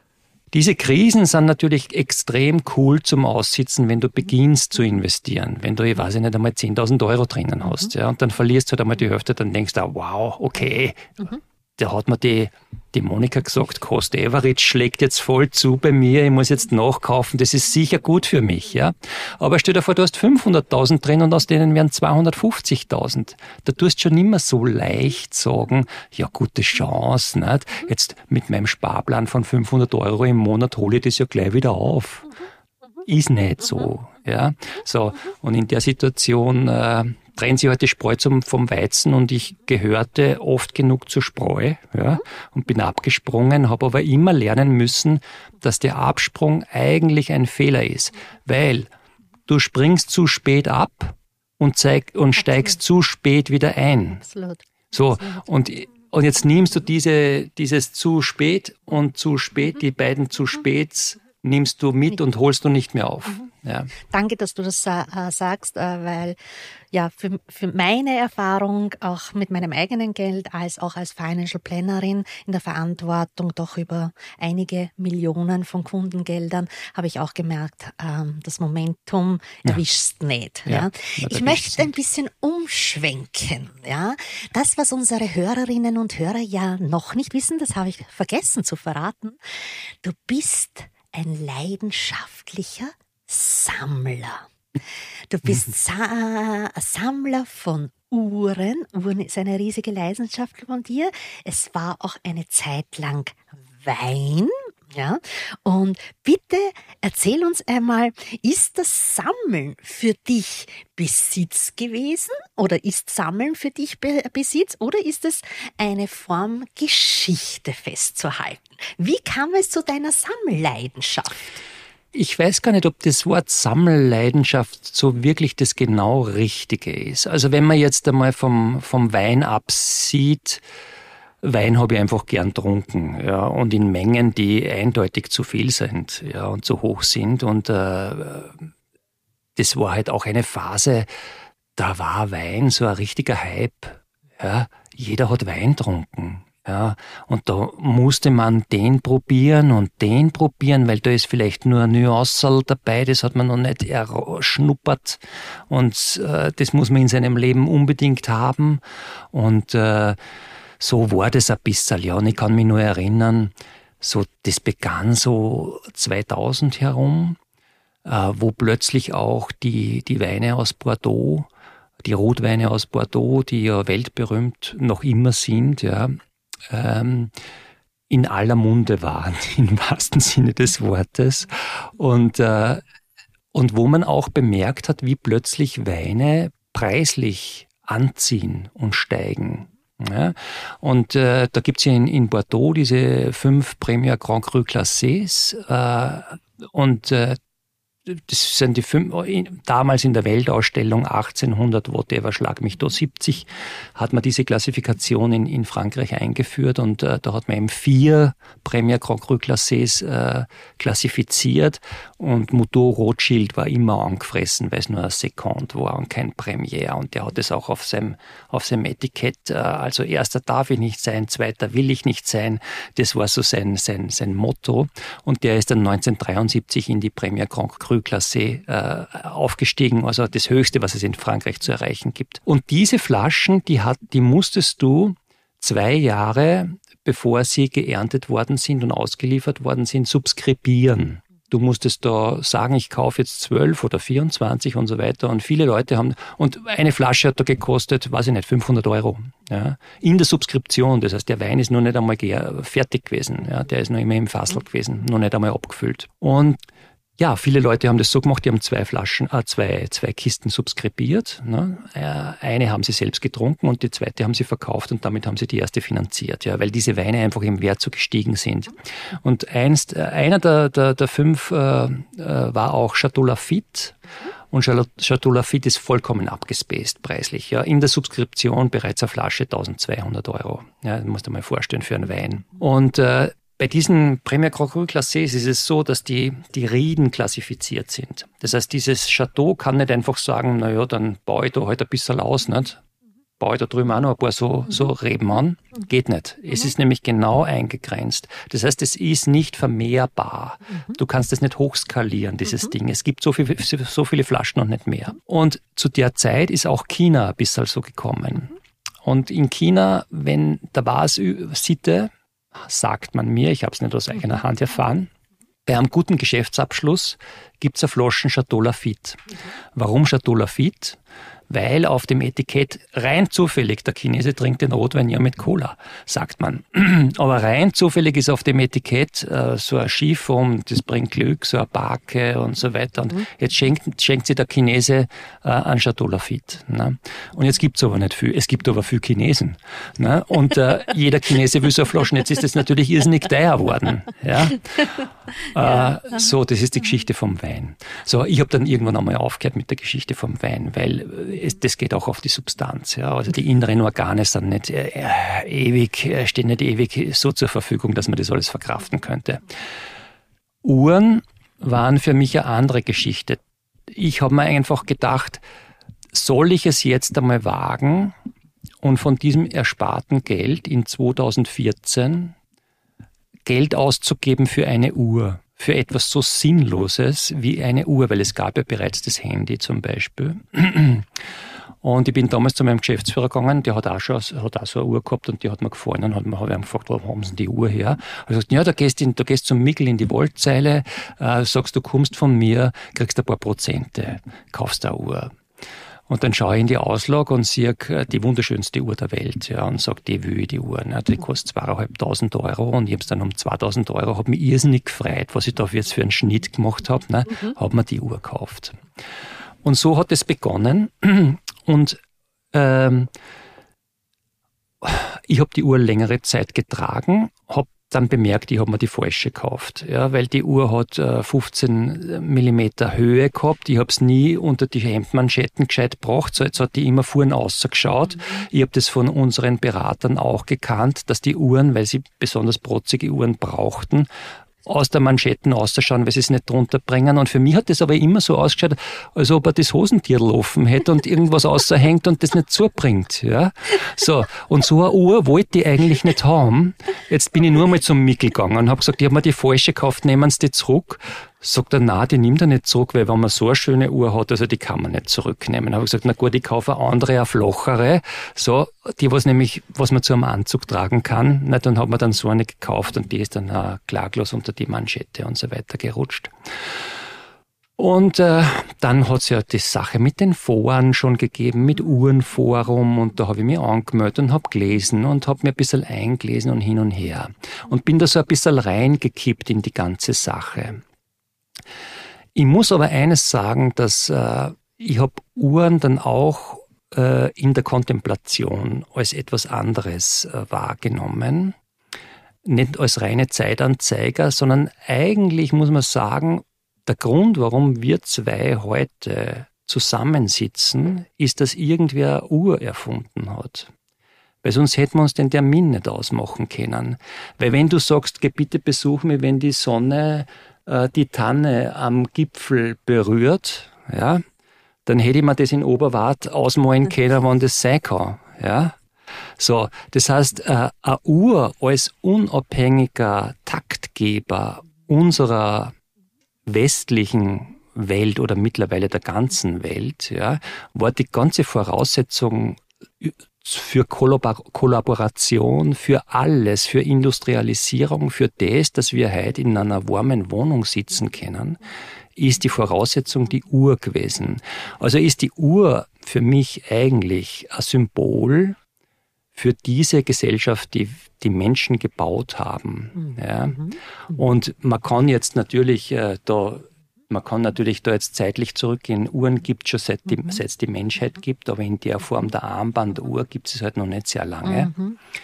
diese Krisen sind natürlich extrem cool zum Aussitzen, wenn du beginnst zu investieren. Wenn du, ich weiß nicht, einmal zehntausend Euro drinnen hast, mhm. ja, und dann verlierst du halt einmal die Hälfte, dann denkst du, wow, okay, mhm. da hat mir die, die Monika gesagt, Cost Average schlägt jetzt voll zu bei mir, ich muss jetzt nachkaufen, das ist sicher gut für mich, ja. Aber stell dir vor, du hast fünfhunderttausend drin und aus denen werden zweihundertfünfzigtausend. Da tust du schon immer so leicht sagen, ja, gute Chance, nicht? Jetzt mit meinem Sparplan von fünfhundert Euro im Monat hole ich das ja gleich wieder auf. Ist nicht so, ja. So, und in der Situation, äh, trennen sie halt die Spreu zum, vom Weizen und ich gehörte oft genug zur Spreu, ja, und bin abgesprungen, habe aber immer lernen müssen, dass der Absprung eigentlich ein Fehler ist, weil du springst zu spät ab und, zeig, und steigst zu spät wieder ein. Absolut. So, und, und jetzt nimmst du diese, dieses zu spät und zu spät, die beiden zu späts nimmst du mit und holst du nicht mehr auf. Mhm. Ja. Danke, dass du das äh, sagst, äh, weil ja für, für meine Erfahrung auch mit meinem eigenen Geld als auch als Financial Plannerin in der Verantwortung doch über einige Millionen von Kundengeldern habe ich auch gemerkt, ähm, das Momentum ja. erwischt nicht. Ja. Ja. Ich möchte ein bisschen umschwenken. Ja. Das, was unsere Hörerinnen und Hörer ja noch nicht wissen, das habe ich vergessen zu verraten. Du bist ein leidenschaftlicher Sammler. Du bist Sa- Sammler von Uhren. Uhren ist eine riesige Leidenschaft von dir. Es war auch eine Zeit lang Wein. Ja, und bitte erzähl uns einmal, ist das Sammeln für dich Besitz gewesen oder ist Sammeln für dich Be- Besitz oder ist es eine Form Geschichte festzuhalten? Wie kam es zu deiner Sammelleidenschaft? Ich weiß gar nicht, ob das Wort Sammelleidenschaft so wirklich das genau Richtige ist. Also wenn man jetzt einmal vom, vom Wein absieht, Wein habe ich einfach gern getrunken, ja, und in Mengen, die eindeutig zu viel sind, ja, und zu hoch sind. Und äh, das war halt auch eine Phase, da war Wein so ein richtiger Hype. Ja, jeder hat Wein getrunken. Ja, und da musste man den probieren und den probieren, weil da ist vielleicht nur ein Nuancel dabei, das hat man noch nicht erschnuppert und äh, das muss man in seinem Leben unbedingt haben. Und äh, so war das ein bisschen, ja, und ich kann mich nur erinnern, so, das begann so zweitausend herum, äh, wo plötzlich auch die, die Weine aus Bordeaux, die Rotweine aus Bordeaux, die ja weltberühmt noch immer sind, ja, ähm, in aller Munde waren, im wahrsten Sinne des Wortes. Und, äh, und wo man auch bemerkt hat, wie plötzlich Weine preislich anziehen und steigen. Ja, und äh, da gibt's ja in, in Bordeaux diese fünf Premier Grand Cru Classés äh, und äh, das sind die fünf, damals in der Weltausstellung achtzehnhundert, whatever, schlag mich da siebzig, hat man diese Klassifikation in, in Frankreich eingeführt und äh, da hat man eben vier Premier Grand Cru Classés äh, klassifiziert und Mouton Rothschild war immer angefressen, weil es nur ein Second war und kein Premier und der hat es auch auf seinem, auf seinem Etikett, äh, also erster darf ich nicht sein, zweiter will ich nicht sein, das war so sein, sein, sein Motto und der ist dann neunzehnhundertdreiundsiebzig in die Premier Grand Cru Classé äh, aufgestiegen, also das Höchste, was es in Frankreich zu erreichen gibt. Und diese Flaschen, die, hat, die musstest du zwei Jahre, bevor sie geerntet worden sind und ausgeliefert worden sind, subskribieren. Du musstest da sagen, ich kaufe jetzt zwölf oder vierundzwanzig und so weiter. Und viele Leute haben, und eine Flasche hat da gekostet, weiß ich nicht, fünfhundert Euro. Ja, in der Subskription. Das heißt, der Wein ist noch nicht einmal fertig gewesen. Ja, der ist noch immer im Fassel gewesen, noch nicht einmal abgefüllt. Und ja, viele Leute haben das so gemacht, die haben zwei Flaschen, äh, zwei, zwei Kisten subskribiert. Ne? Äh, eine haben sie selbst getrunken und die zweite haben sie verkauft und damit haben sie die erste finanziert, ja, weil diese Weine einfach im Wert so gestiegen sind. Und einst, äh, einer der, der, der fünf äh, äh, war auch Château Lafite. Und Château Lafite ist vollkommen abgespaced preislich. Ja. In der Subskription bereits eine Flasche eintausendzweihundert Euro. Ja, das musst du dir mal vorstellen für einen Wein. Und äh, Bei diesen Premier Crocus Classés ist es so, dass die, die Rieden klassifiziert sind. Das heißt, dieses Chateau kann nicht einfach sagen, naja, dann baue ich da halt ein bisschen aus, nicht? Baue ich da drüben auch noch ein paar so, so Reben an. Geht nicht. Es ist nämlich genau eingegrenzt. Das heißt, es ist nicht vermehrbar. Du kannst es nicht hochskalieren, dieses Ding. Es gibt so, viel, so viele Flaschen und nicht mehr. Und zu der Zeit ist auch China ein bisschen so gekommen. Und in China, wenn, da war es Sitte, sagt man mir, ich habe es nicht aus eigener Hand erfahren, bei einem guten Geschäftsabschluss gibt es eine Flaschen Chateau Lafite. Warum Chateau Lafite? Weil auf dem Etikett rein zufällig, der Chinese trinkt den Rotwein ja mit Cola, sagt man. Aber rein zufällig ist auf dem Etikett äh, so ein Skiform, das bringt Glück, so eine Barke und so weiter. Und jetzt schenkt, schenkt sich der Chinese äh, ein Chateau Lafite. Ne? Und jetzt gibt's aber nicht viel. Es gibt aber viel Chinesen. Ne? Und äh, jeder Chinese will so eine Flaschen. Jetzt ist das natürlich irrsinnig teuer geworden. Ja? Ja. Äh, so, das ist die Geschichte vom Wein. So, ich habe dann irgendwann einmal aufgehört mit der Geschichte vom Wein, weil es, das geht auch auf die Substanz. Ja? Also die inneren Organe sind nicht äh, ewig, stehen nicht ewig so zur Verfügung, dass man das alles verkraften könnte. Uhren waren für mich eine andere Geschichte. Ich habe mir einfach gedacht, soll ich es jetzt einmal wagen und von diesem ersparten Geld in zweitausendvierzehn Geld auszugeben für eine Uhr, für etwas so Sinnloses wie eine Uhr, weil es gab ja bereits das Handy zum Beispiel. Und ich bin damals zu meinem Geschäftsführer gegangen, der hat auch schon hat auch so eine Uhr gehabt und die hat mir gefallen. Und dann habe ich ihm gefragt, wo haben sie die Uhr her? Er hat gesagt, ja, da gehst du da gehst zum Mickel in die Wollzeile, äh, sagst, du kommst von mir, kriegst ein paar Prozente, kaufst eine Uhr. Und dann schaue ich in die Auslage und sehe die wunderschönste Uhr der Welt, ja, und sage, die will ich, die Uhr. Ne? Die kostet zweieinhalbtausend Euro und ich habe es dann um zweitausend Euro, habe mich irrsinnig gefreut, was ich da jetzt für einen Schnitt gemacht habe, ne? Mhm. Habe mir die Uhr gekauft. Und so hat es begonnen und ähm, ich habe die Uhr längere Zeit getragen, habe dann bemerkt, ich habe mir die falsche gekauft, ja, weil die Uhr hat äh, fünfzehn Millimeter Höhe gehabt. Ich habe es nie unter die Hemdmanschetten gescheit gebracht, so jetzt hat die immer vorn ausgeschaut. Mhm. Ich habe das von unseren Beratern auch gekannt, dass die Uhren, weil sie besonders protzige Uhren brauchten, aus der Manschetten ausschauen, weil sie es nicht drunter bringen. Und für mich hat das aber immer so ausgeschaut, als ob er das Hosentierl offen hätte und irgendwas außerhängt und das nicht zubringt. Ja? So. Und so eine Uhr wollte ich eigentlich nicht haben. Jetzt bin ich nur mal zum Mickel gegangen und habe gesagt, ich habe mir die falsche gekauft, nehmen Sie die zurück. Sagt er, nein, die nimmt er nicht zurück, weil wenn man so eine schöne Uhr hat, also die kann man nicht zurücknehmen. Da habe ich gesagt, na gut, ich kaufe eine andere, eine flachere, so, die was nämlich, was man zu einem Anzug tragen kann. Na, dann hat man dann so eine gekauft und die ist dann äh, klaglos unter die Manschette und so weiter gerutscht. Und äh, dann hat es ja die Sache mit den Foren schon gegeben, mit Uhrenforum, und da habe ich mich angemeldet und habe gelesen und habe mir ein bisschen eingelesen und hin und her. Und bin da so ein bisschen reingekippt in die ganze Sache. Ich muss aber eines sagen, dass äh, ich habe Uhren dann auch äh, in der Kontemplation als etwas anderes äh, wahrgenommen. Nicht als reine Zeitanzeiger, sondern eigentlich muss man sagen, der Grund, warum wir zwei heute zusammensitzen, ist, dass irgendwer eine Uhr erfunden hat. Weil sonst hätten wir uns den Termin nicht ausmachen können. Weil wenn du sagst, geh bitte besuch mich, wenn die Sonne die Tanne am Gipfel berührt, ja, dann hätte ich mir das in Oberwart ausmalen können, wann das sein kann. Ja. So, das heißt, eine Uhr als unabhängiger Taktgeber unserer westlichen Welt oder mittlerweile der ganzen Welt, ja, war die ganze Voraussetzung für Kollaboration, für alles, für Industrialisierung, für das, dass wir heute in einer warmen Wohnung sitzen können, ist die Voraussetzung die Uhr gewesen. Also ist die Uhr für mich eigentlich ein Symbol für diese Gesellschaft, die die Menschen gebaut haben. Mhm. Ja. Und man kann jetzt natürlich äh, da Man kann natürlich da jetzt zeitlich zurückgehen. Uhren gibt es schon seit, die, mhm. seit es die Menschheit gibt, aber in der Form der Armbanduhr gibt es halt noch nicht sehr lange. Mhm.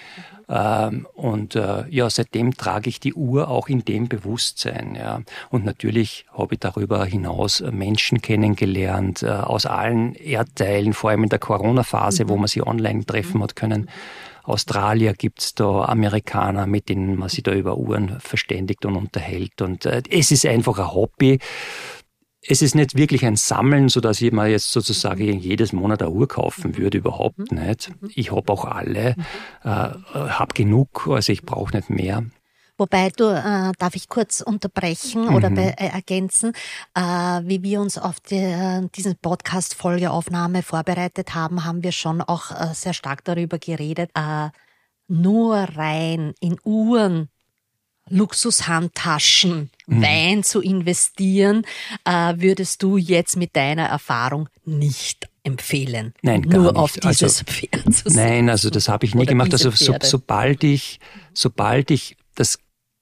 Ähm, und äh, ja, seitdem trage ich die Uhr auch in dem Bewusstsein. Ja. Und natürlich habe ich darüber hinaus Menschen kennengelernt, äh, aus allen Erdteilen, vor allem in der Corona-Phase, mhm. wo man sie online treffen hat können. Australier gibt's da, Amerikaner, mit denen man sich da über Uhren verständigt und unterhält. Und äh, es ist einfach ein Hobby. Es ist nicht wirklich ein Sammeln, sodass ich mir jetzt sozusagen jedes Monat eine Uhr kaufen würde, überhaupt nicht. Ich habe auch alle, äh, habe genug, also ich brauche nicht mehr. Wobei, du, äh, darf ich kurz unterbrechen mhm. oder be- äh, ergänzen, äh, wie wir uns auf die, äh, diesen Podcast-Folgeaufnahme vorbereitet haben, haben wir schon auch äh, sehr stark darüber geredet, äh, nur rein in Uhren, Luxushandtaschen, mhm. Wein zu investieren, äh, würdest du jetzt mit deiner Erfahrung nicht empfehlen. Nein, gar nur nicht. auf dieses also, Pferd zu setzen. Nein, also das habe ich nie gemacht. Also so, sobald ich, sobald ich das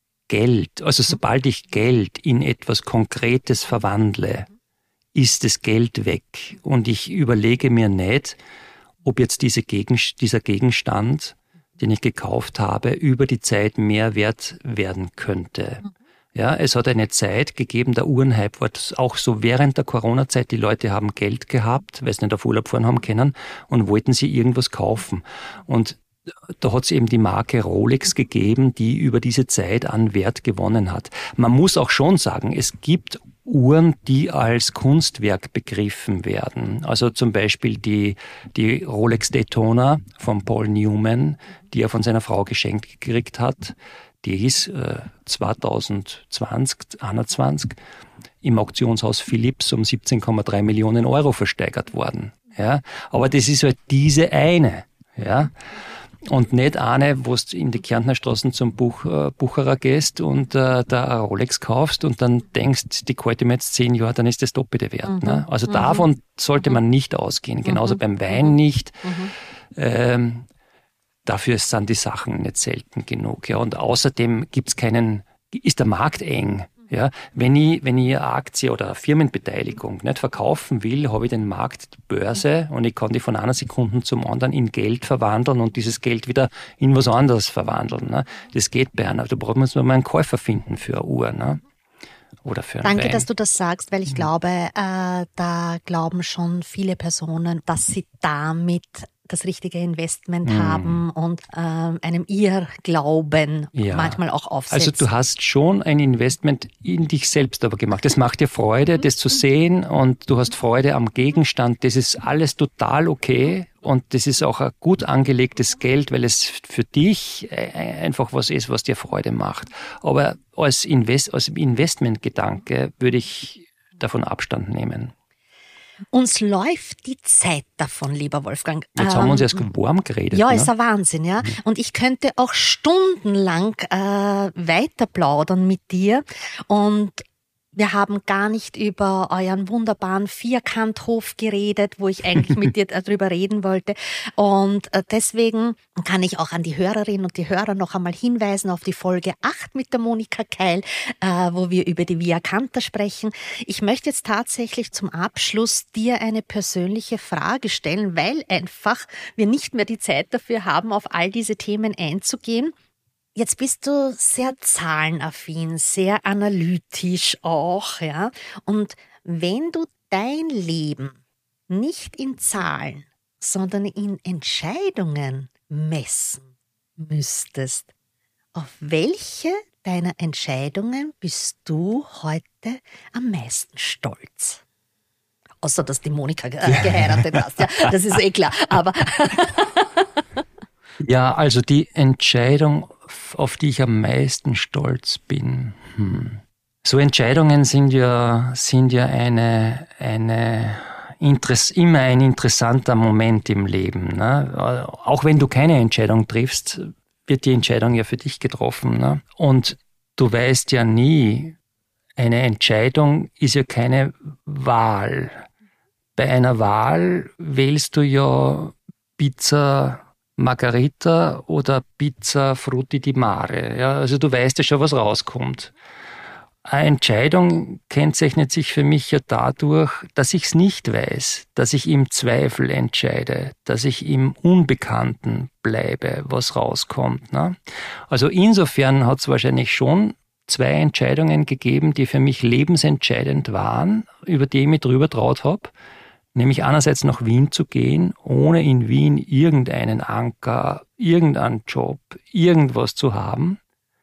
Geld, also sobald ich Geld in etwas Konkretes verwandle, ist das Geld weg. Und ich überlege mir nicht, ob jetzt diese Gegenst- dieser Gegenstand, den ich gekauft habe, über die Zeit mehr wert werden könnte. Ja, es hat eine Zeit gegeben, der Uhrenhype war auch so während der Corona-Zeit, die Leute haben Geld gehabt, weil sie nicht auf Urlaub fahren haben können und wollten sie irgendwas kaufen. Und da hat es eben die Marke Rolex gegeben, die über diese Zeit an Wert gewonnen hat. Man muss auch schon sagen, es gibt Uhren, die als Kunstwerk begriffen werden. Also zum Beispiel die, die Rolex Daytona von Paul Newman, die er von seiner Frau geschenkt gekriegt hat. Die ist äh, zwanzig einundzwanzig im Auktionshaus Philips um siebzehn Komma drei Millionen Euro versteigert worden. Ja, aber das ist halt diese eine. Ja. Und nicht eine, wo du in die Kärntner Straßen zum Buch, äh, Bucherer gehst und äh, da eine Rolex kaufst und dann denkst, die kalte mir jetzt zehn Jahre, dann ist das Doppelte wert. Mhm. Ne? Also mhm. davon sollte man nicht ausgehen. Genauso mhm. beim Wein nicht. Mhm. Ähm, dafür sind die Sachen nicht selten genug. Ja. Und außerdem gibt's keinen, ist der Markt eng. Ja, wenn ich, wenn ich eine Aktie oder eine Firmenbeteiligung nicht verkaufen will, habe ich den Markt, die Börse, und ich kann die von einer Sekunde zum anderen in Geld verwandeln und dieses Geld wieder in was anderes verwandeln. Ne? Das geht bei einer. Da braucht man mal einen Käufer finden für eine Uhr. Ne? Oder für einen Danke, Wein. dass du das sagst, weil ich mhm. glaube, äh, da glauben schon viele Personen, dass sie damit das richtige Investment mm. haben und ähm, einem Irrglauben ja. manchmal auch aufsetzen. Also du hast schon ein Investment in dich selbst aber gemacht. Das macht dir Freude, das zu sehen, und du hast Freude am Gegenstand. Das ist alles total okay und das ist auch ein gut angelegtes Geld, weil es für dich einfach was ist, was dir Freude macht. Aber als, Invest- als Investmentgedanke würde ich davon Abstand nehmen. Uns läuft die Zeit davon, lieber Wolfgang. Jetzt haben wir uns erst warm geredet. Ja, ne? ist ein Wahnsinn, ja. Und ich könnte auch stundenlang äh, weiter plaudern mit dir. Und wir haben gar nicht über euren wunderbaren Vierkanthof geredet, wo ich eigentlich mit dir darüber reden wollte. Und deswegen kann ich auch an die Hörerinnen und die Hörer noch einmal hinweisen auf die Folge acht mit der Monika Keil, wo wir über die Via Canta sprechen. Ich möchte jetzt tatsächlich zum Abschluss dir eine persönliche Frage stellen, weil einfach wir nicht mehr die Zeit dafür haben, auf all diese Themen einzugehen. Jetzt bist du sehr zahlenaffin, sehr analytisch auch, ja. Und wenn du dein Leben nicht in Zahlen, sondern in Entscheidungen messen müsstest, auf welche deiner Entscheidungen bist du heute am meisten stolz? Außer, dass die Monika geheiratet hast, ja, das ist eh klar, aber... Ja, also die Entscheidung, auf die ich am meisten stolz bin. Hm. So Entscheidungen sind ja, sind ja eine, eine Interess- immer ein interessanter Moment im Leben. Ne? Auch wenn du keine Entscheidung triffst, wird die Entscheidung ja für dich getroffen. Ne? Und du weißt ja nie, eine Entscheidung ist ja keine Wahl. Bei einer Wahl wählst du ja Pizza Margarita oder Pizza Frutti di Mare. Ja, also du weißt ja schon, was rauskommt. Eine Entscheidung kennzeichnet sich für mich ja dadurch, dass ich es nicht weiß, dass ich im Zweifel entscheide, dass ich im Unbekannten bleibe, was rauskommt. Ne? Also insofern hat es wahrscheinlich schon zwei Entscheidungen gegeben, die für mich lebensentscheidend waren, über die ich mich drüber traut habe. Nämlich einerseits nach Wien zu gehen, ohne in Wien irgendeinen Anker, irgendeinen Job, irgendwas zu haben.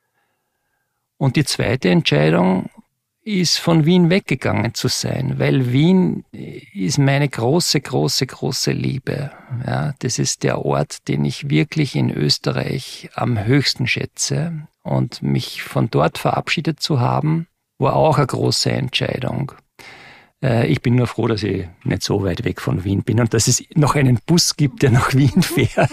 Und die zweite Entscheidung ist, von Wien weggegangen zu sein, weil Wien ist meine große, große, große Liebe. Ja, das ist der Ort, den ich wirklich in Österreich am höchsten schätze. Und mich von dort verabschiedet zu haben, war auch eine große Entscheidung. Ich bin nur froh, dass ich nicht so weit weg von Wien bin und dass es noch einen Bus gibt, der nach Wien fährt,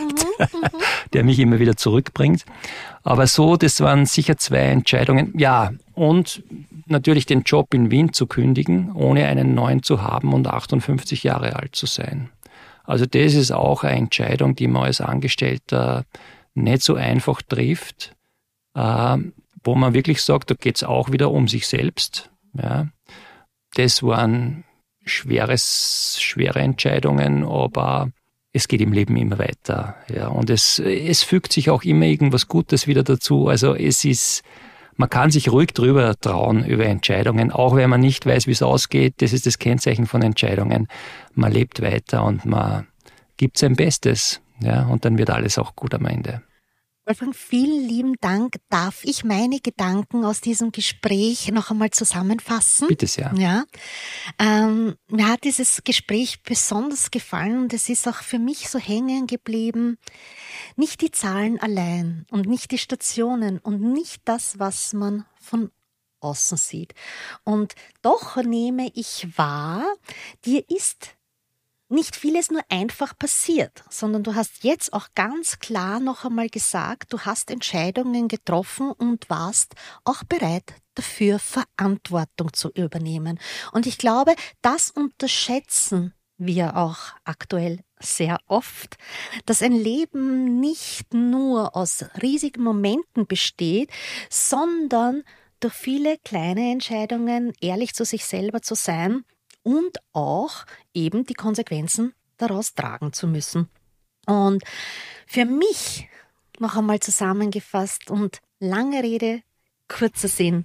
der mich immer wieder zurückbringt. Aber so, das waren sicher zwei Entscheidungen. Ja, und natürlich den Job in Wien zu kündigen, ohne einen neuen zu haben und achtundfünfzig Jahre alt zu sein. Also das ist auch eine Entscheidung, die man als Angestellter nicht so einfach trifft, äh, wo man wirklich sagt, da geht es auch wieder um sich selbst. Ja. Das waren schweres, schwere Entscheidungen, aber es geht im Leben immer weiter. Ja. Und es, es fügt sich auch immer irgendwas Gutes wieder dazu. Also es ist, man kann sich ruhig drüber trauen über Entscheidungen, auch wenn man nicht weiß, wie es ausgeht. Das ist das Kennzeichen von Entscheidungen. Man lebt weiter und man gibt sein Bestes. Ja, und dann wird alles auch gut am Ende. Wolfgang, vielen lieben Dank. Darf ich meine Gedanken aus diesem Gespräch noch einmal zusammenfassen? Bitte sehr. Ja. Ähm, mir hat dieses Gespräch besonders gefallen und es ist auch für mich so hängen geblieben. Nicht die Zahlen allein und nicht die Stationen und nicht das, was man von außen sieht. Und doch nehme ich wahr, dir ist nicht vieles nur einfach passiert, sondern du hast jetzt auch ganz klar noch einmal gesagt, du hast Entscheidungen getroffen und warst auch bereit, dafür Verantwortung zu übernehmen. Und ich glaube, das unterschätzen wir auch aktuell sehr oft, dass ein Leben nicht nur aus riesigen Momenten besteht, sondern durch viele kleine Entscheidungen ehrlich zu sich selber zu sein, und auch eben die Konsequenzen daraus tragen zu müssen. Und für mich noch einmal zusammengefasst und lange Rede, kurzer Sinn.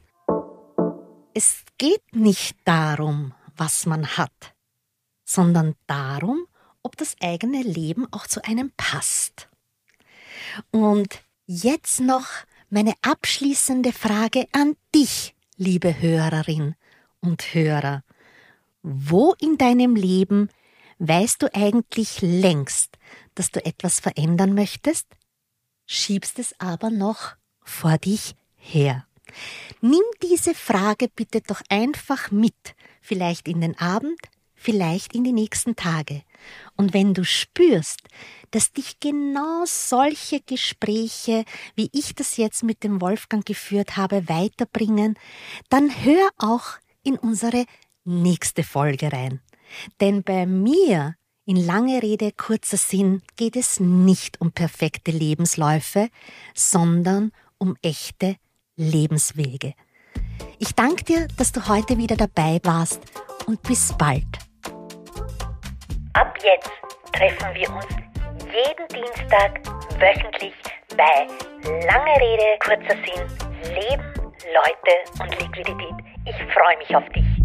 Es geht nicht darum, was man hat, sondern darum, ob das eigene Leben auch zu einem passt. Und jetzt noch meine abschließende Frage an dich, liebe Hörerin und Hörer. Wo in deinem Leben weißt du eigentlich längst, dass du etwas verändern möchtest, schiebst es aber noch vor dich her? Nimm diese Frage bitte doch einfach mit, vielleicht in den Abend, vielleicht in die nächsten Tage. Und wenn du spürst, dass dich genau solche Gespräche, wie ich das jetzt mit dem Wolfgang geführt habe, weiterbringen, dann hör auch in unsere nächste Folge rein. Denn bei mir, in lange Rede, kurzer Sinn, geht es nicht um perfekte Lebensläufe, sondern um echte Lebenswege. Ich danke dir, dass du heute wieder dabei warst und bis bald. Ab jetzt treffen wir uns jeden Dienstag wöchentlich bei Lange Rede, kurzer Sinn, Leben, Leute und Liquidität. Ich freue mich auf dich.